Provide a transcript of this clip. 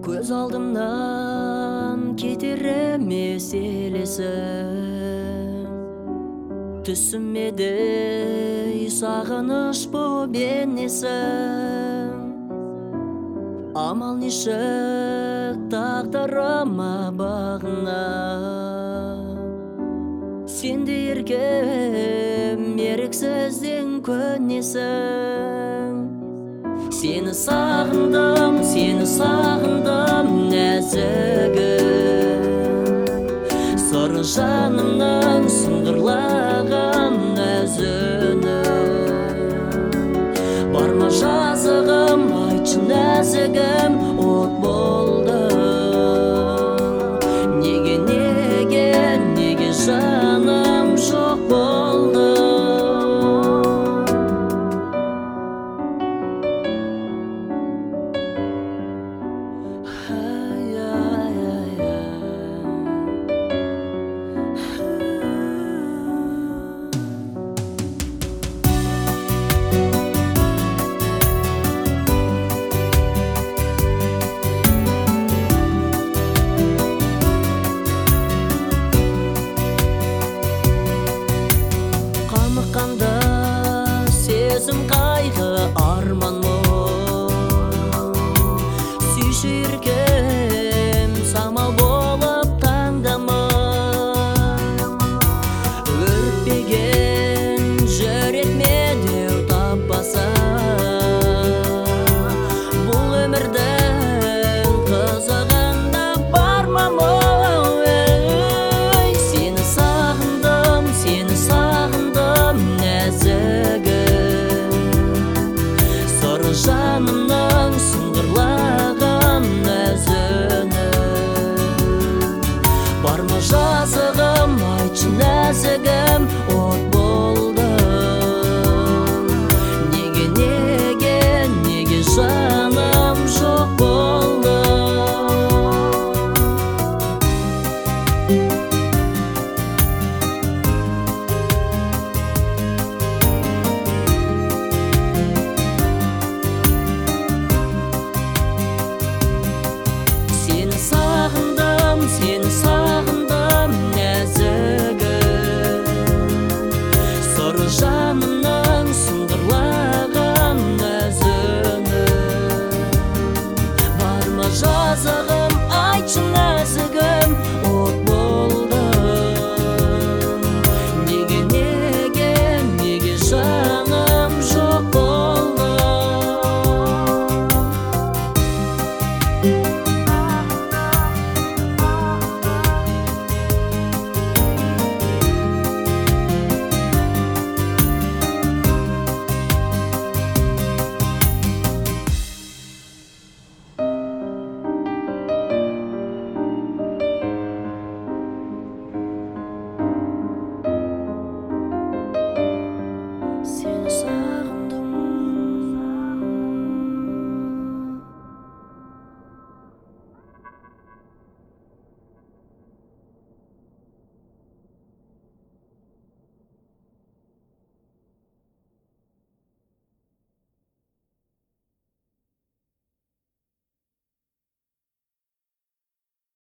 Көз алдымнан кетер емес елесің, түсіме де сағыныш боп енесің. Амал нешік тағдырыма бағына, сен де еркем еріксізден көнесің. Сені сағындым нәзігім, сыры жанымның сыңғырлаған әзіні. Бар ма жазығым, айтшы нәзігім, от болдың. Неге жаным жоқ болды? Қамыққанда сезім қайғы арман мұң, сүйші еркем самал болып таңдама. Өртпеген жүрек медеу таппаса, бұл өмірдің қызығында бар ма мұң? Сені сағындым нәзігім, сыры жанымның сыңғырлаған әзіні. Бар ма жазығым, айтшы нәзігім, от болдың. Неге жаным жоқ болды? Сені сағындым нәзігім, сыры жанымның сыңғырлаған әзіні. Бар ма жазығым, айтшы нәзігім, от болдың. Неге жаным жоқ болды?